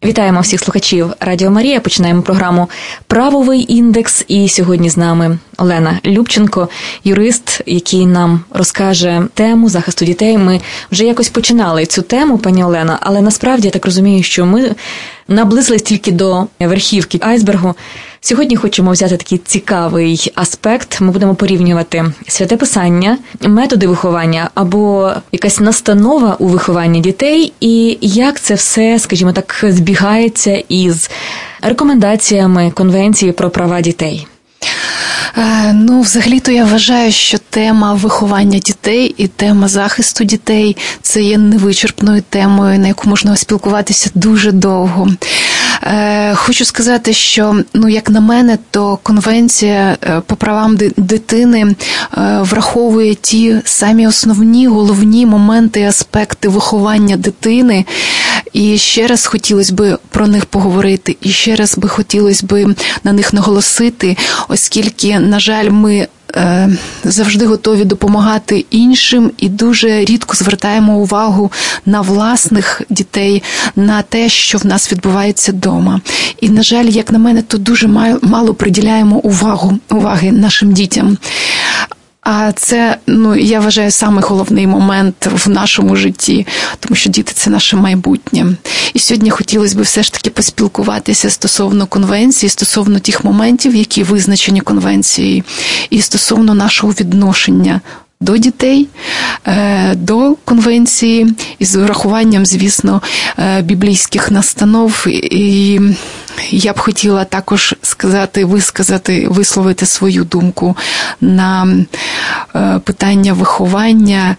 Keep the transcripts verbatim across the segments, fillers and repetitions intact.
Вітаємо всіх слухачів Радіо Марія. Починаємо програму «Правовий індекс». І сьогодні з нами Олена Любченко, юрист, який нам розкаже тему захисту дітей. Ми вже якось починали цю тему, пані Олена, але насправді я так розумію, що ми наблизились тільки до верхівки айсбергу. Сьогодні хочемо взяти такий цікавий аспект. Ми будемо порівнювати Святе Писання, методи виховання або якась настанова у вихованні дітей і як це все, скажімо так, збігається із рекомендаціями Конвенції про права дітей. Ну, взагалі-то я вважаю, що тема виховання дітей і тема захисту дітей – це є невичерпною темою, на яку можна спілкуватися дуже довго. Хочу сказати, що, ну, як на мене, то Конвенція по правам дитини враховує ті самі основні, головні моменти і аспекти виховання дитини. І ще раз хотілося б про них поговорити, і ще раз би хотілося б на них наголосити, оскільки, на жаль, ми завжди готові допомагати іншим і дуже рідко звертаємо увагу на власних дітей, на те, що в нас відбувається вдома. І, на жаль, як на мене, то дуже мало приділяємо увагу, уваги нашим дітям. А це, ну, я вважаю, самий головний момент в нашому житті, тому що діти – це наше майбутнє. І сьогодні хотілося б все ж таки поспілкуватися стосовно Конвенції, стосовно тих моментів, які визначені Конвенцією, і стосовно нашого відношення до дітей, до Конвенції, із врахуванням, звісно, біблійських настанов. І я б хотіла також сказати, висказати, висловити свою думку на питання виховання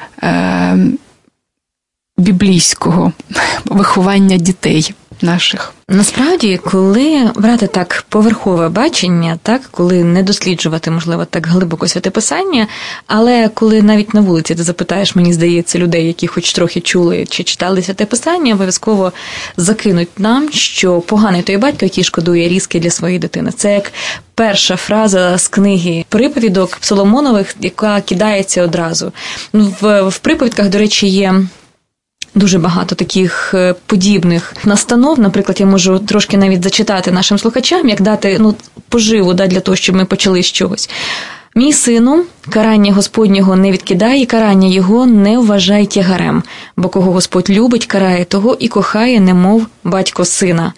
біблійського, виховання дітей наших. Насправді, коли брати так поверхове бачення, так, коли не досліджувати, можливо, так глибоко Святе Писання, але коли навіть на вулиці ти запитаєш, мені здається, людей, які хоч трохи чули чи читали Святе Писання, обов'язково закинуть нам, що поганий той батько, який шкодує різки для своєї дитини. Це як перша фраза з книги приповідок Соломонових, яка кидається одразу. В, в приповідках, до речі, є дуже багато таких подібних настанов. Наприклад, я можу трошки навіть зачитати нашим слухачам, як дати, ну, поживу, да, для того, щоб ми почали з чогось. «Мій сину, карання Господнього не відкидай, і карання його не вважай тягарем, бо кого Господь любить, карає того і кохає, немов батько сина.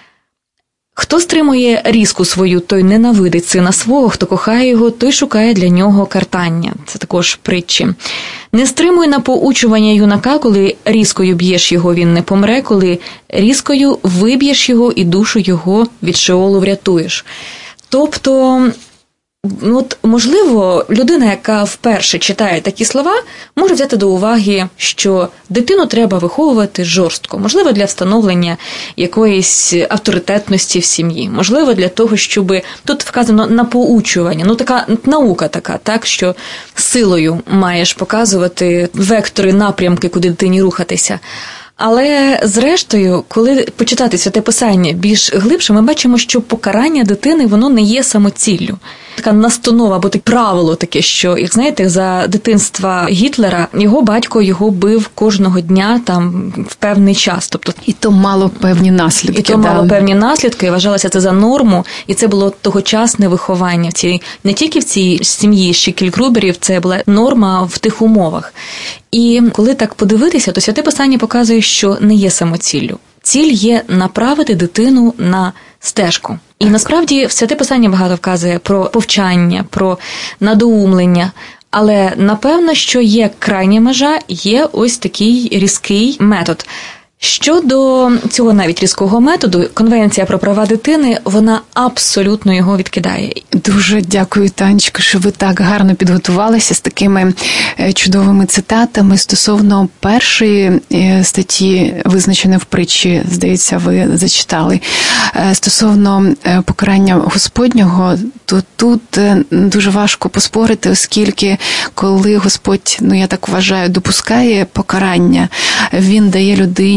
Хто стримує різку свою, той ненавидить сина свого, хто кохає його, той шукає для нього картання». Це також притчі. «Не стримуй на поучування юнака, коли різкою б'єш його, він не помре, коли різкою виб'єш його і душу його від Шеолу врятуєш». Тобто, ну, от, можливо, людина, яка вперше читає такі слова, може взяти до уваги, що дитину треба виховувати жорстко. Можливо, для встановлення якоїсь авторитетності в сім'ї. Можливо, для того, щоб... Тут вказано на поучування. Ну, така наука така, так, що силою маєш показувати вектори, напрямки, куди дитині рухатися. Але, зрештою, коли почитати Святе Писання більш глибше, ми бачимо, що покарання дитини, воно не є самоціллю. Така настанова, або таке правило таке, що, як знаєте, за дитинства Гітлера його батько його бив кожного дня там в певний час. Тобто, і то мало певні наслідки. І то да. мало певні наслідки, і вважалося це за норму, і це було тогочасне виховання. В цій, не тільки в цій сім'ї Шикель-Груберів, це була норма в тих умовах. І коли так подивитися, то Святе Писання показує, що не є самоціллю. Ціль є направити дитину на стежку. І насправді Святе Писання багато вказує про повчання, про надоумлення. Але напевно, що є крайня межа, є ось такий різкий метод. Щодо цього навіть різкого методу, Конвенція про права дитини, вона абсолютно його відкидає. Дуже дякую, Танечко, що ви так гарно підготувалися з такими чудовими цитатами стосовно першої статті, визначеної в притчі, здається, ви зачитали. Стосовно покарання Господнього, то тут дуже важко поспорити, оскільки коли Господь, ну я так вважаю, допускає покарання, Він дає людині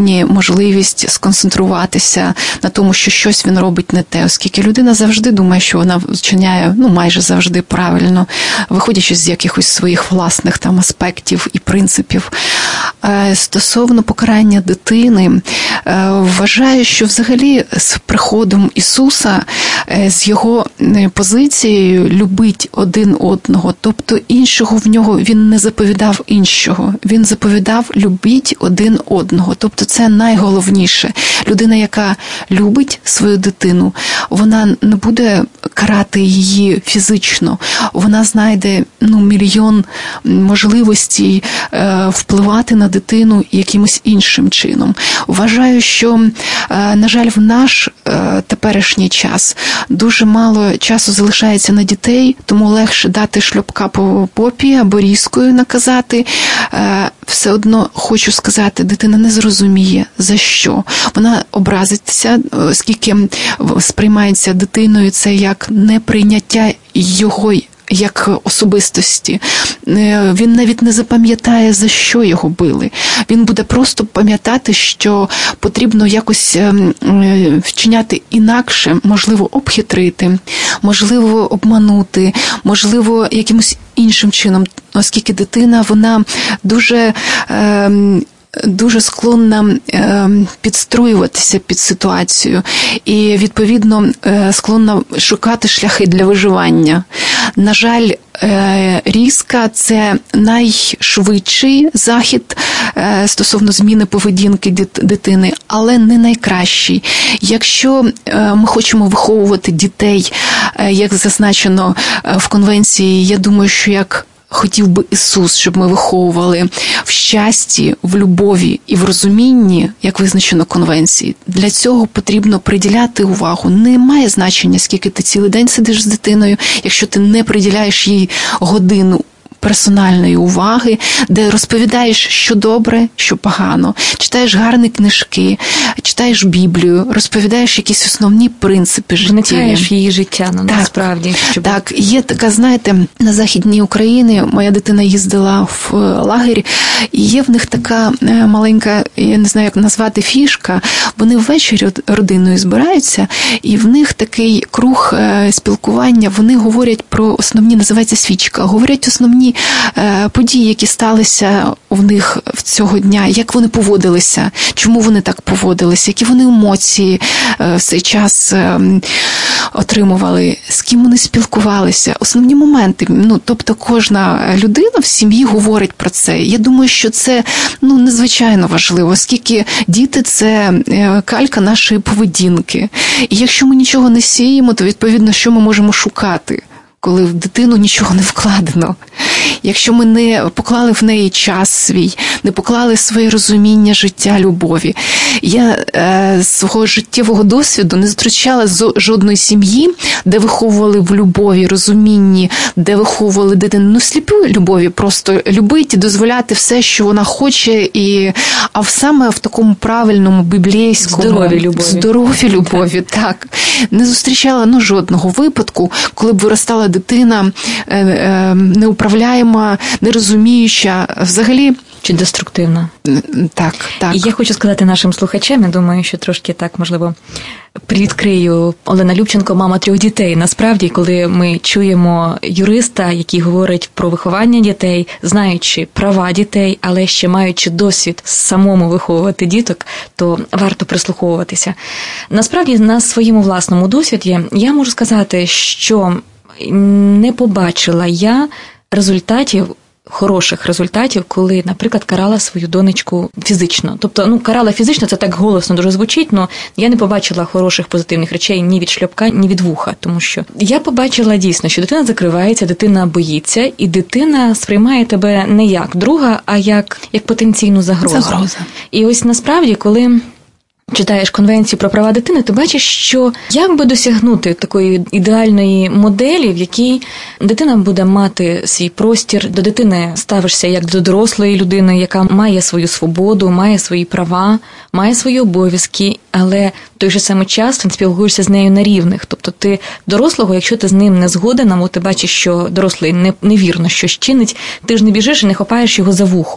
дитині можливість сконцентруватися на тому, що щось він робить не те, оскільки людина завжди думає, що вона вчиняє, ну, майже завжди правильно, виходячи з якихось своїх власних там аспектів і принципів. Стосовно покарання дитини, вважаю, що взагалі з приходом Ісуса, з його позицією любить один одного, тобто іншого в нього він не заповідав іншого, він заповідав любіть один одного, тобто це найголовніше. Людина, яка любить свою дитину, вона не буде карати її фізично, вона знайде, ну, мільйон можливостей впливати на дитину якимось іншим чином. Вважаю, що, на жаль, в наш теперішній час дуже мало часу залишається на дітей, тому легше дати шльопка по попі або різкою наказати. Все одно хочу сказати, дитина не зрозуміє, за що. Вона образиться, оскільки сприймається дитиною це як неприйняття його як особистості. Він навіть не запам'ятає, за що його били. Він буде просто пам'ятати, що потрібно якось вчиняти інакше, можливо, обхитрити, можливо, обманути, можливо, якимось іншим чином, оскільки дитина, вона дуже... дуже склонна підстроюватися під ситуацію і, відповідно, склонна шукати шляхи для виживання. На жаль, різка – це найшвидший захід стосовно зміни поведінки дитини, але не найкращий. Якщо ми хочемо виховувати дітей, як зазначено в конвенції, я думаю, що як хотів би Ісус, щоб ми виховували в щасті, в любові і в розумінні, як визначено конвенції. Для цього потрібно приділяти увагу. Не має значення, скільки ти цілий день сидиш з дитиною, якщо ти не приділяєш їй годину персональної уваги, де розповідаєш, що добре, що погано, читаєш гарні книжки, читаєш Біблію, розповідаєш якісь основні принципи життя. Вникаєш в її життя, ну, так, насправді. Щоб... Так, є така, знаєте, на Західній Україні моя дитина їздила в лагері, і є в них така маленька, я не знаю, як назвати, фішка, вони ввечері родиною збираються, і в них такий круг спілкування, вони говорять про основні, називається свічка, говорять основні події, які сталися в них в цього дня, як вони поводилися, чому вони так поводилися, які вони емоції в цей час отримували, з ким вони спілкувалися, основні моменти. Ну, тобто кожна людина в сім'ї говорить про це. Я думаю, що це, ну, надзвичайно важливо, оскільки діти – це калька нашої поведінки. І якщо ми нічого не сіємо, то, відповідно, що ми можемо шукати, коли в дитину нічого не вкладено? Якщо ми не поклали в неї час свій, не поклали своє розуміння життя, любові. Я е, свого життєвого досвіду не зустрічала жодної сім'ї, де виховували в любові, розумінні, де виховували дитину, ну, сліпої любові, просто любити, дозволяти все, що вона хоче, і, а саме в такому правильному, біблійському, здоровій любові. Здоровій любові, так. так. Не зустрічала, ну, жодного випадку, коли б виростала дитина е, е, неуправляєма, нерозуміюча, взагалі... Чи деструктивна. Так, так. І я хочу сказати нашим слухачам, я думаю, що трошки так, можливо, привідкрию. Олена Любченко – мама трьох дітей. Насправді, коли ми чуємо юриста, який говорить про виховання дітей, знаючи права дітей, але ще маючи досвід самому виховувати діток, то варто прислуховуватися. Насправді, на своєму власному досвіді я можу сказати, що не побачила я результатів, хороших результатів, коли, наприклад, карала свою донечку фізично. Тобто, ну, карала фізично, це так голосно дуже звучить, але я не побачила хороших позитивних речей ні від шльопка, ні від вуха, тому що я побачила дійсно, що дитина закривається, дитина боїться, і дитина сприймає тебе не як друга, а як, як потенційну загрозу. Загроза. І ось насправді, коли читаєш Конвенцію про права дитини, ти бачиш, що як би досягнути такої ідеальної моделі, в якій дитина буде мати свій простір, до дитини ставишся як до дорослої людини, яка має свою свободу, має свої права, має свої обов'язки, але в той же самий час ти спілкуєшся з нею на рівних. Тобто ти дорослого, якщо ти з ним не згоден, або ти бачиш, що дорослий не, невірно щось чинить, ти ж не біжиш і не хапаєш його за вухо.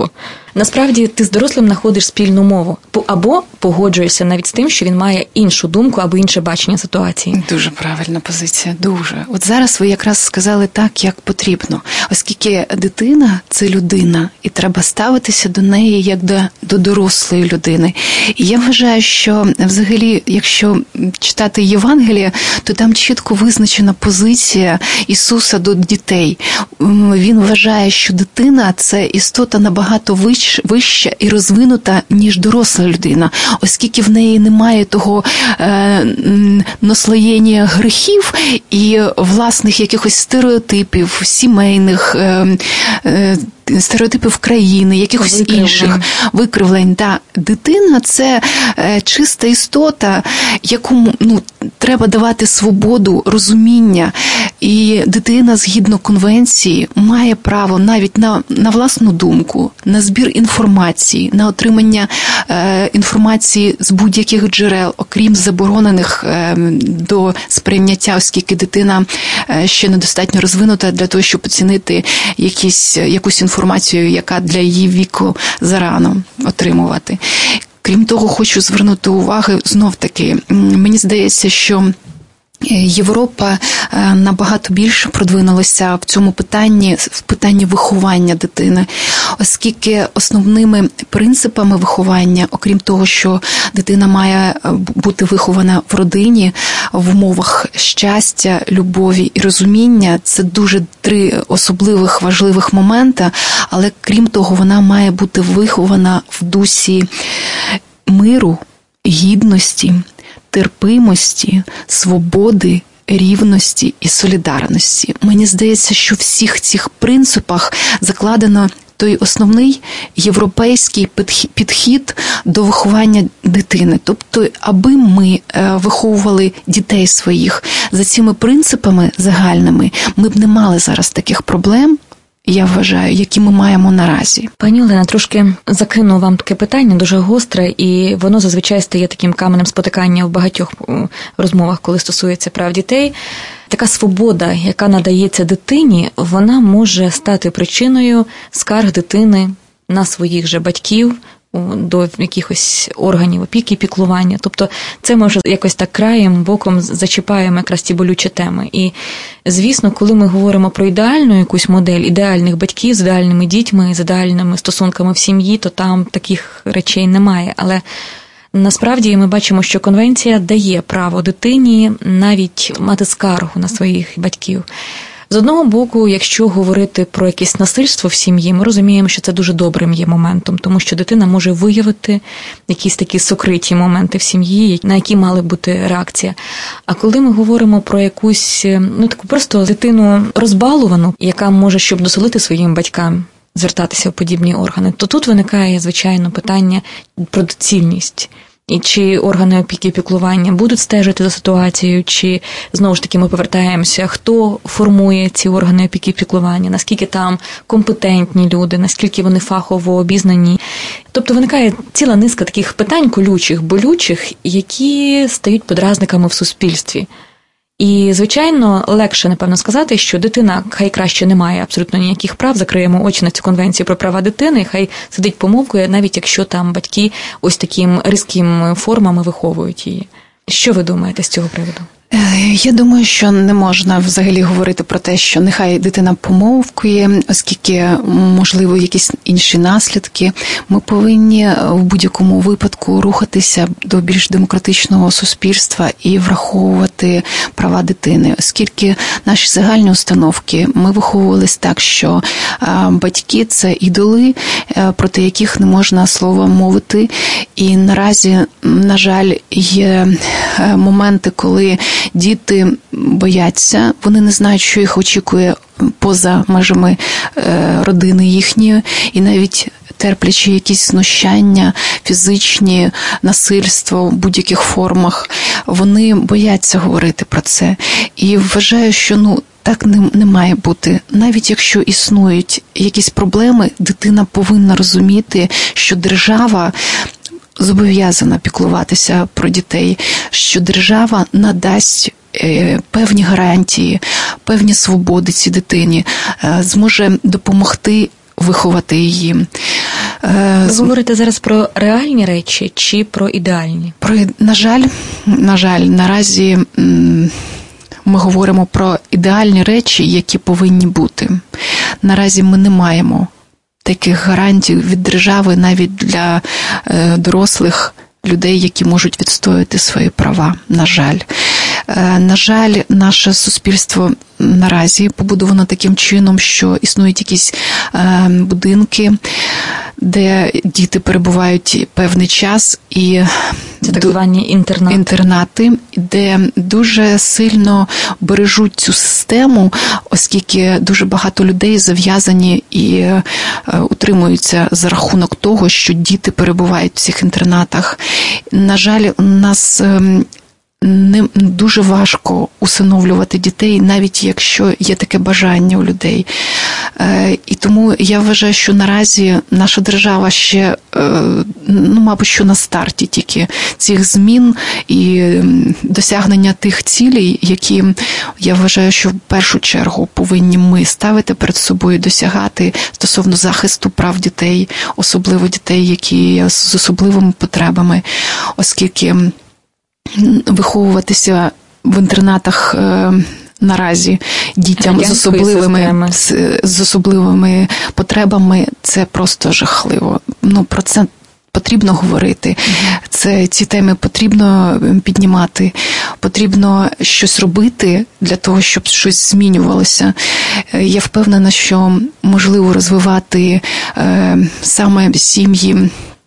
Насправді, ти з дорослим знаходиш спільну мову. Або погоджуєшся навіть з тим, що він має іншу думку або інше бачення ситуації. Дуже правильна позиція, дуже. От зараз ви якраз сказали так, як потрібно. Оскільки дитина – це людина, і треба ставитися до неї як до, до дорослої людини. І я вважаю, що взагалі, якщо читати Євангеліє, то там чітко визначена позиція Ісуса до дітей. Він вважає, що дитина – це істота набагато вища і розвинута, ніж доросла людина, оскільки в неї немає того е, наслоєння гріхів і власних якихось стереотипів, сімейних, е, е, стереотипів країни, якихось викривлень. інших викривлень. Да. Дитина – це е, чиста істота, яку ну, треба давати свободу, розуміння. І дитина, згідно конвенції, має право навіть на, на власну думку, на збір інформації, на отримання е, інформації з будь-яких джерел, окрім заборонених е, до сприйняття, оскільки дитина е, ще недостатньо розвинута для того, щоб оцінити якісь, якусь інформацію, яка для її віку зарано отримувати. Крім того, хочу звернути увагу, знов-таки, мені здається, що Європа набагато більше продвинулася в цьому питанні, в питанні виховання дитини, оскільки основними принципами виховання, окрім того, що дитина має бути вихована в родині, в умовах щастя, любові і розуміння, це дуже три особливих важливих моменти, але крім того, вона має бути вихована в дусі миру, гідності, терпимості, свободи, рівності і солідарності. Мені здається, що в всіх цих принципах закладено той основний європейський підхід до виховання дитини. Тобто, аби ми виховували дітей своїх за цими принципами загальними, ми б не мали зараз таких проблем, я вважаю, які ми маємо наразі. Пані Олена, трошки закину вам таке питання, дуже гостре, і воно зазвичай стає таким каменем спотикання в багатьох розмовах, коли стосується прав дітей. Така свобода, яка надається дитині, вона може стати причиною скарг дитини на своїх же батьків, до якихось органів опіки, піклування. Тобто це може якось так краєм, боком зачіпаємо якраз ті болючі теми. І, звісно, коли ми говоримо про ідеальну якусь модель, ідеальних батьків з ідеальними дітьми, з ідеальними стосунками в сім'ї, то там таких речей немає. Але насправді ми бачимо, що конвенція дає право дитині навіть мати скаргу на своїх батьків. З одного боку, якщо говорити про якесь насильство в сім'ї, ми розуміємо, що це дуже добрим є моментом, тому що дитина може виявити якісь такі сокриті моменти в сім'ї, на які мали бути реакція. А коли ми говоримо про якусь, ну таку просто дитину розбалувану, яка може, щоб досолити своїм батькам, звертатися в подібні органи, то тут виникає, звичайно, питання про доцільність. І чи органи опіки і піклування будуть стежити за ситуацією, чи, знову ж таки, ми повертаємося, хто формує ці органи опіки і піклування, наскільки там компетентні люди, наскільки вони фахово обізнані. Тобто виникає ціла низка таких питань колючих, болючих, які стають подразниками в суспільстві. І, звичайно, легше, напевно, сказати, що дитина хай краще не має абсолютно ніяких прав, закриємо очі на цю конвенцію про права дитини, хай сидить помовкою, навіть якщо там батьки ось таким різкими формами виховують її. Що ви думаєте з цього приводу? Я думаю, що не можна взагалі говорити про те, що нехай дитина помовкує, оскільки, можливо, якісь інші наслідки. Ми повинні в будь-якому випадку рухатися до більш демократичного суспільства і враховувати права дитини, оскільки наші загальні установки, ми виховувались так, що батьки – це ідоли, проти яких не можна слова мовити. І наразі, на жаль, є моменти, коли діти бояться, вони не знають, що їх очікує поза межами родини їхньої, і навіть терплячи якісь знущання, фізичні, насильство в будь-яких формах, вони бояться говорити про це. І вважаю, що ну так не, не має бути. Навіть якщо існують якісь проблеми, дитина повинна розуміти, що держава зобов'язана піклуватися про дітей, що держава надасть певні гарантії, певні свободи цій дитині, зможе допомогти виховати її. Ви говорите зараз про реальні речі чи про ідеальні? Про, на жаль, на жаль, наразі ми говоримо про ідеальні речі, які повинні бути. Наразі ми не маємо таких гарантій від держави навіть для е, дорослих людей, які можуть відстояти свої права, на жаль. Е, на жаль, наше суспільство наразі побудовано таким чином, що існують якісь е, будинки, де діти перебувають певний час, і це так звані інтернати. інтернати, де дуже сильно бережуть цю систему, оскільки дуже багато людей зав'язані і е, утримуються за рахунок того, що діти перебувають в цих інтернатах. На жаль, у нас е, не дуже важко усиновлювати дітей, навіть якщо є таке бажання у людей. І тому я вважаю, що наразі наша держава ще, ну, мабуть, що на старті тільки цих змін і досягнення тих цілей, які, я вважаю, що в першу чергу повинні ми ставити перед собою, досягати стосовно захисту прав дітей, особливо дітей, які з особливими потребами, оскільки виховуватися в інтернатах е, наразі дітям з особливими, з, з особливими потребами – це просто жахливо. Ну, про це потрібно говорити. Це, ці теми потрібно піднімати, потрібно щось робити для того, щоб щось змінювалося. Я впевнена, що можливо розвивати е, саме сім'ї,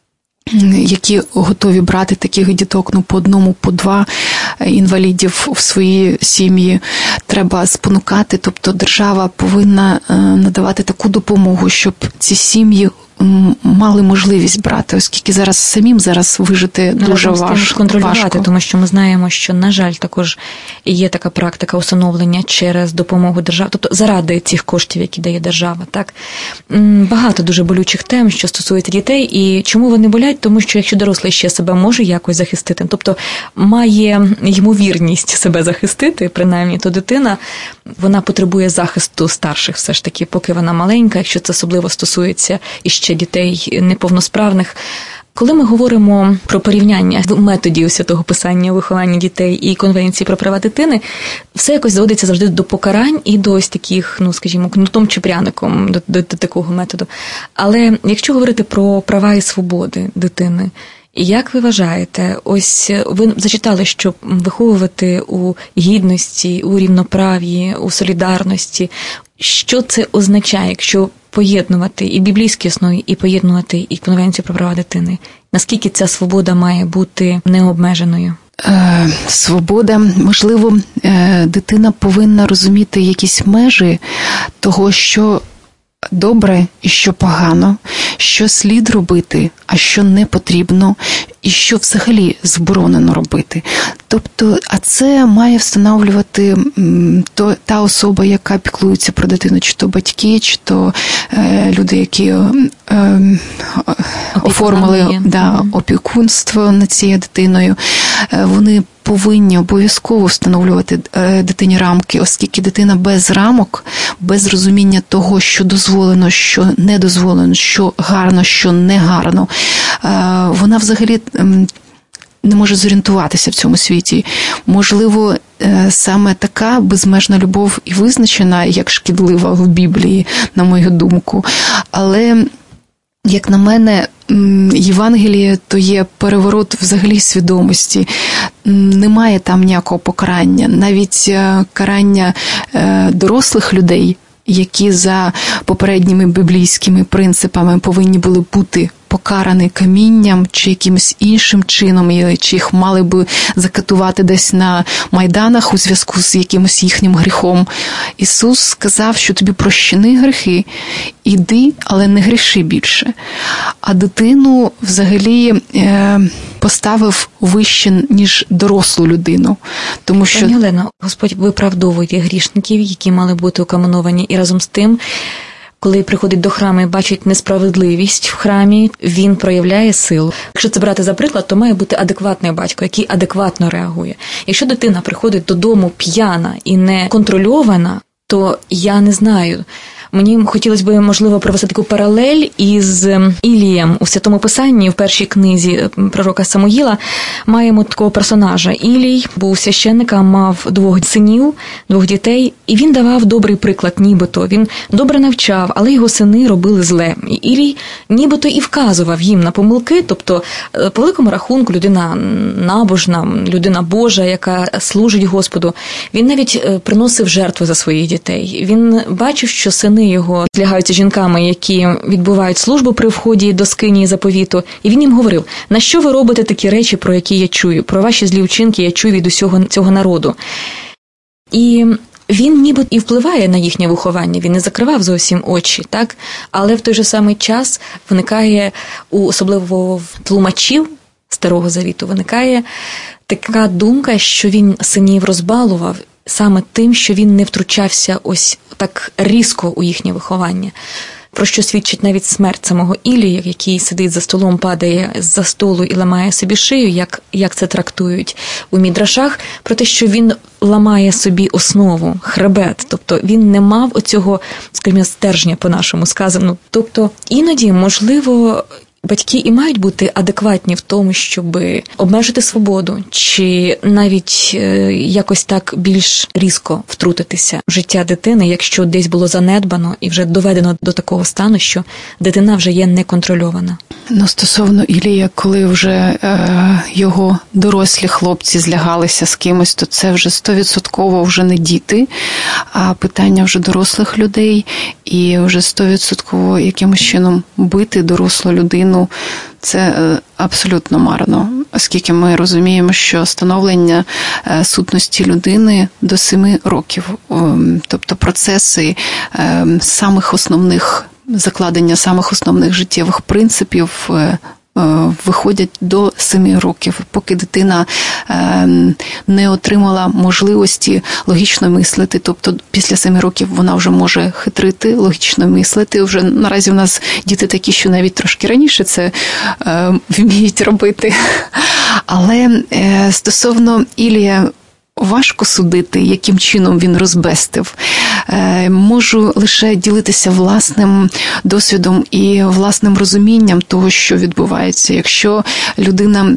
які готові брати таких діток, ну, по одному, по два інвалідів в свої сім'ї. Треба спонукати, тобто держава повинна надавати таку допомогу, щоб ці сім'ї мали можливість брати, оскільки зараз самим зараз вижити дуже важко. Контролювати, тому що ми знаємо, що, на жаль, також є така практика усиновлення через допомогу держави, тобто заради цих коштів, які дає держава. Так? Багато дуже болючих тем, що стосується дітей, і чому вони болять? Тому що якщо дорослий ще себе може якось захистити, тобто має ймовірність себе захистити, принаймні, то дитина, вона потребує захисту старших все ж таки, поки вона маленька, якщо це особливо стосується іще дітей неповносправних. Коли ми говоримо про порівняння методів Святого Писання у вихованні дітей і Конвенції про права дитини, все якось зводиться завжди до покарань і до ось таких, ну, скажімо, кнутом чи пряником, до, до, до такого методу. Але якщо говорити про права і свободи дитини, як ви вважаєте, ось ви зачитали, що виховувати у гідності, у рівноправ'ї, у солідарності, що це означає, якщо поєднувати і біблійські основи, і поєднувати і Конвенцію про права дитини? Наскільки ця свобода має бути необмеженою? Е, свобода, можливо, е, дитина повинна розуміти якісь межі того, що добре і що погано, що слід робити, а що не потрібно, і що взагалі заборонено робити. Тобто, а це має встановлювати то, та особа, яка піклується про дитину, чи то батьки, чи то е, люди, які е, е, оформили да, опікунство над цією дитиною. Е, вони повинні обов'язково встановлювати дитині рамки, оскільки дитина без рамок, без розуміння того, що дозволено, що не дозволено, що гарно, що не гарно, вона взагалі не може зорієнтуватися в цьому світі. Можливо, саме така безмежна любов і визначена як шкідлива в Біблії, на мою думку. Але, як на мене, Євангеліє – то є переворот взагалі свідомості. Немає там ніякого покарання. Навіть карання дорослих людей, які за попередніми біблійськими принципами повинні були бути покарані камінням чи якимось іншим чином, чи їх мали би закатувати десь на майданах у зв'язку з якимось їхнім гріхом. Ісус сказав, що тобі прощені гріхи, іди, але не гріши більше. А дитину взагалі е, поставив вище, ніж дорослу людину. Тому що... Пані Олено, Господь виправдовує грішників, які мали бути укаменовані, і разом з тим, коли приходить до храму і бачить несправедливість в храмі, він проявляє силу. Якщо це брати за приклад, то має бути адекватний батько, який адекватно реагує. Якщо дитина приходить додому п'яна і не контрольована, то я не знаю, Мені хотілося б, можливо, провести таку паралель із Ілієм. У Святому Писанні, в першій книзі пророка Самуїла, маємо такого персонажа. Ілій був священником, мав двох синів, двох дітей, і він давав добрий приклад, нібито. Він добре навчав, але його сини робили зле. І Ілій нібито і вказував їм на помилки, тобто, по великому рахунку, людина набожна, людина Божа, яка служить Господу. Він навіть приносив жертви за своїх дітей. Він бачив, що сини його злягаються жінками, які відбувають службу при вході до скинії заповіту. І він їм говорив: на що ви робите такі речі, про які я чую? Про ваші злі вчинки я чую від усього цього народу. І він ніби і впливає на їхнє виховання, він не закривав зовсім очі, так? Але в той же самий час виникає, у особливо в тлумачів Старого Завіту, виникає така думка, що він синів розбалував саме тим, що він не втручався ось так різко у їхнє виховання. Про що свідчить навіть смерть самого Ілії, який сидить за столом, падає з-за столу і ламає собі шию, як, як це трактують у мідрашах, про те, що він ламає собі основу, хребет, тобто він не мав оцього, скажімо, стержня, по-нашому сказано. Тобто іноді, можливо, батьки і мають бути адекватні в тому, щоб обмежити свободу, чи навіть якось так більш різко втрутитися в життя дитини, якщо десь було занедбано і вже доведено до такого стану, що дитина вже є неконтрольована. Ну, стосовно Ілія, коли вже е, його дорослі хлопці злягалися з кимось, то це вже стовідсотково вже не діти, а питання вже дорослих людей, і вже стовідсотково якимось чином бити дорослу людину – це абсолютно марно, оскільки ми розуміємо, що становлення сутності людини до семи років, тобто процеси самих основних, закладення самих основних життєвих принципів виходять до семи років, поки дитина не отримала можливості логічно мислити. Тобто після семи років вона вже може хитрити, логічно мислити. Вже наразі у нас діти такі, що навіть трошки раніше це вміють робити. Але стосовно Ілія, важко судити, яким чином він розбестив. Можу лише ділитися власним досвідом і власним розумінням того, що відбувається. Якщо людина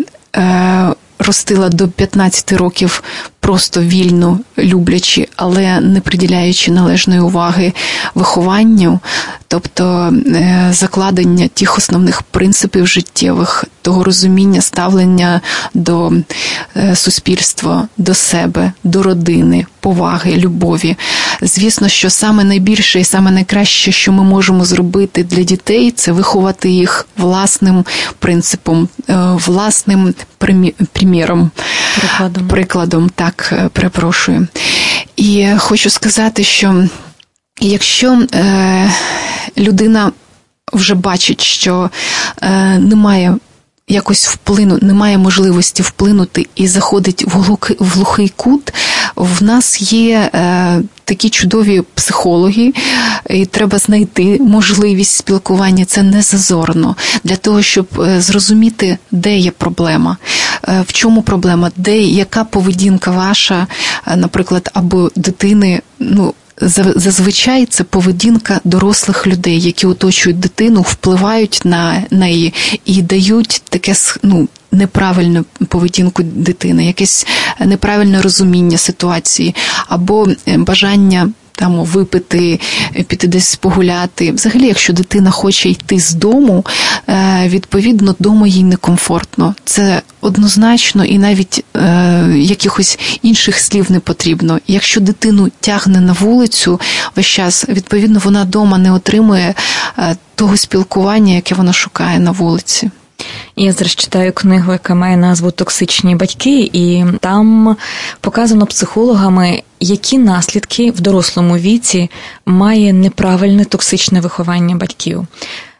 ростила до п'ятнадцяти років просто вільно, люблячи, але не приділяючи належної уваги вихованню, тобто закладення тих основних принципів життєвих, того розуміння, ставлення до суспільства, до себе, до родини, поваги, любові. Звісно, що саме найбільше і саме найкраще, що ми можемо зробити для дітей, це виховати їх власним принципом, власним приміром. Прикладом. Прикладом, так, перепрошую. І хочу сказати, що якщо е, людина вже бачить, що е, немає якось вплину, немає можливості вплинути і заходить в глухий, в глухий кут, в нас є е, такі чудові психологи, і треба знайти можливість спілкування, це не зазорно, для того, щоб зрозуміти, де є проблема, в чому проблема, де, яка поведінка ваша, наприклад, або дитини, ну, зазвичай це поведінка дорослих людей, які оточують дитину, впливають на неї і дають таке, ну, неправильну поведінку дитини, якесь неправильне розуміння ситуації, або бажання там випити, піти десь погуляти. Взагалі, якщо дитина хоче йти з дому, відповідно, дому їй некомфортно. Це однозначно, і навіть е, якихось інших слів не потрібно. Якщо дитину тягне на вулицю весь час, відповідно, вона вдома не отримує е, того спілкування, яке вона шукає на вулиці. Я зараз читаю книгу, яка має назву «Токсичні батьки», і там показано психологами, які наслідки в дорослому віці має неправильне токсичне виховання батьків.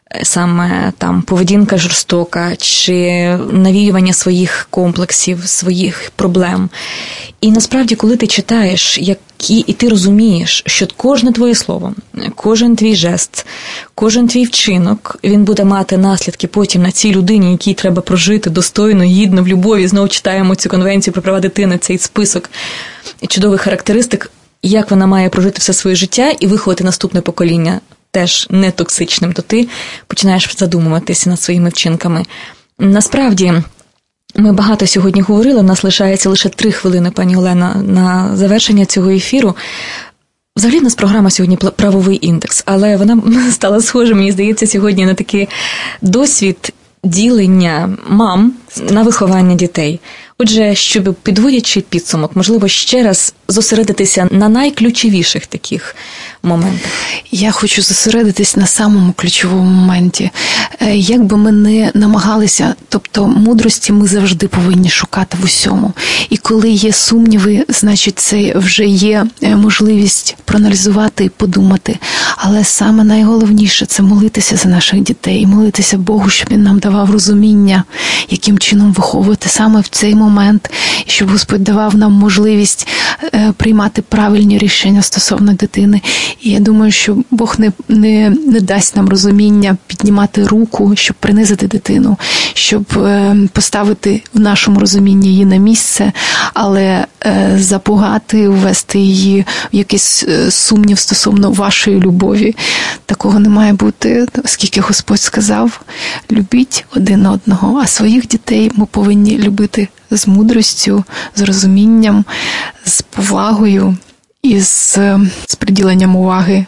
Саме там поведінка жорстока чи навіювання своїх комплексів, своїх проблем. І насправді, коли ти читаєш, які, і ти розумієш, що кожне твоє слово, кожен твій жест, кожен твій вчинок, він буде мати наслідки потім на цій людині, якій треба прожити достойно, гідно, в любові. Знову читаємо цю конвенцію про права дитини, цей список чудових характеристик. як вона має прожити все своє життя і виховати наступне покоління теж не токсичним, то ти починаєш задумуватися над своїми вчинками. Насправді, ми багато сьогодні говорили, у нас лишається лише три хвилини, пані Олена, на завершення цього ефіру. Взагалі, у нас програма сьогодні «Правовий індекс», але вона стала схожа, мені здається, сьогодні на такий досвід ділення мам на виховання дітей. Отже, щоб, підводячи підсумок, можливо, ще раз зосередитися на найключовіших таких моментах. Я хочу зосередитись на самому ключовому моменті. Як би ми не намагалися, тобто мудрості ми завжди повинні шукати в усьому. І коли є сумніви, значить це вже є можливість проаналізувати і подумати. Але саме найголовніше – це молитися за наших дітей, молитися Богу, щоб Він нам давав розуміння, яким чином виховувати саме в цей момент, і щоб Господь давав нам можливість приймати правильні рішення стосовно дитини. І я думаю, що Бог не, не, не дасть нам розуміння піднімати руку, щоб принизити дитину, щоб е, поставити в нашому розумінні її на місце, але е, запугати, ввести її в якийсь е, сумнів стосовно вашої любові. Такого не має бути, оскільки Господь сказав, любіть один одного, а своїх дітей ми повинні любити з мудростю, з розумінням, з повагою і з, з приділенням уваги.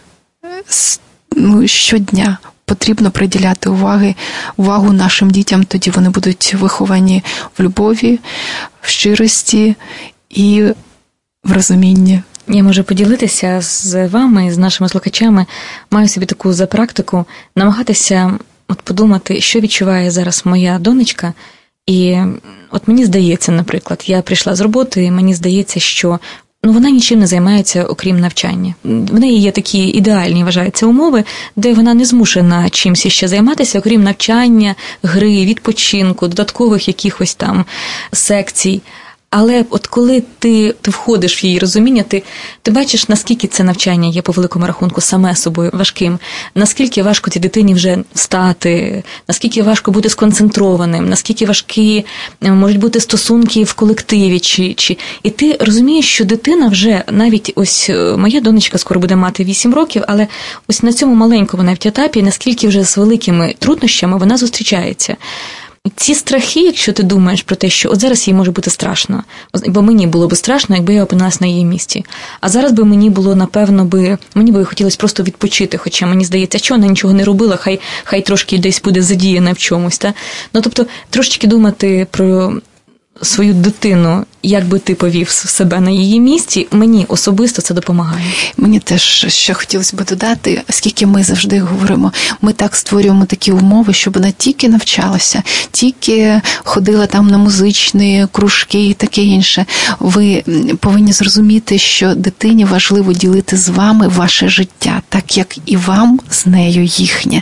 Ну, щодня потрібно приділяти уваги, увагу нашим дітям, тоді вони будуть виховані в любові, в щирості і в розумінні. Я можу поділитися з вами, з нашими слухачами, маю собі таку за практику, намагатися от подумати, що відчуває зараз моя донечка. І от мені здається, наприклад, я прийшла з роботи, і мені здається, що ну, вона нічим не займається, окрім навчання. В неї є такі ідеальні, вважаються, умови, де вона не змушена чимось ще займатися, окрім навчання, гри, відпочинку, додаткових якихось там секцій. Але от коли ти, ти входиш в її розуміння, ти, ти бачиш, наскільки це навчання є по великому рахунку саме собою важким, наскільки важко цій дитині вже встати, наскільки важко бути сконцентрованим, наскільки важкі можуть бути стосунки в колективі. Чи, чи... І ти розумієш, що дитина вже, навіть ось моя донечка скоро буде мати вісім років, але ось на цьому маленькому навіть етапі, наскільки вже з великими труднощами вона зустрічається. Ці страхи, якщо ти думаєш про те, що от зараз їй може бути страшно, бо мені було б страшно, якби я опинилась на її місці. А зараз би мені було, напевно, би, мені би хотілося просто відпочити, хоча мені здається, що вона нічого не робила, хай, хай трошки десь буде задіяна в чомусь. Та? Ну, тобто, трошечки думати про свою дитину, як би ти повів себе на її місці, мені особисто це допомагає. Мені теж ще хотілося б додати, оскільки ми завжди говоримо, ми так створюємо такі умови, щоб вона тільки навчалася, тільки ходила там на музичні кружки і таке інше. Ви повинні зрозуміти, що дитині важливо ділити з вами ваше життя, так як і вам з нею їхнє.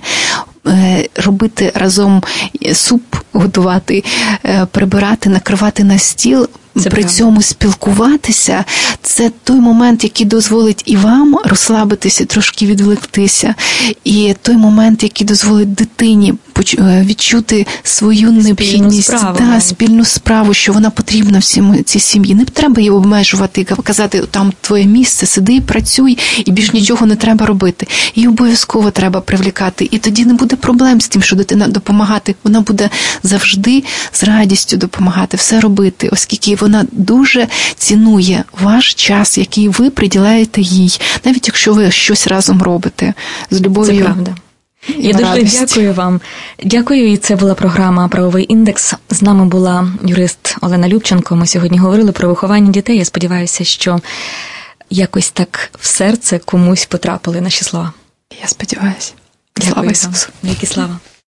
Робити разом суп, готувати, прибирати, накривати на стіл, це при правда. Цьому спілкуватися – це той момент, який дозволить і вам розслабитися, трошки відволіктися, і той момент, який дозволить дитині відчути свою необхідність, справу, да, спільну справу, що вона потрібна всім цій сім'ї. Не треба її обмежувати, казати, там твоє місце, сиди і працюй, і більш нічого не треба робити. Її обов'язково треба привлікати, і тоді не буде проблем з тим, що дитина допомагати. Вона буде завжди з радістю допомагати, все робити, оскільки вона дуже цінує ваш час, який ви приділяєте їй, навіть якщо ви щось разом робите. З любов'ю. Це правда. Я дуже радість. Дякую вам. Дякую, і це була програма «Правовий індекс». З нами була юрист Олена Любченко. Ми сьогодні говорили про виховання дітей. Я сподіваюся, що якось так в серце комусь потрапили наші слова. Я сподіваюся. Слава Ісусу. Віки слава.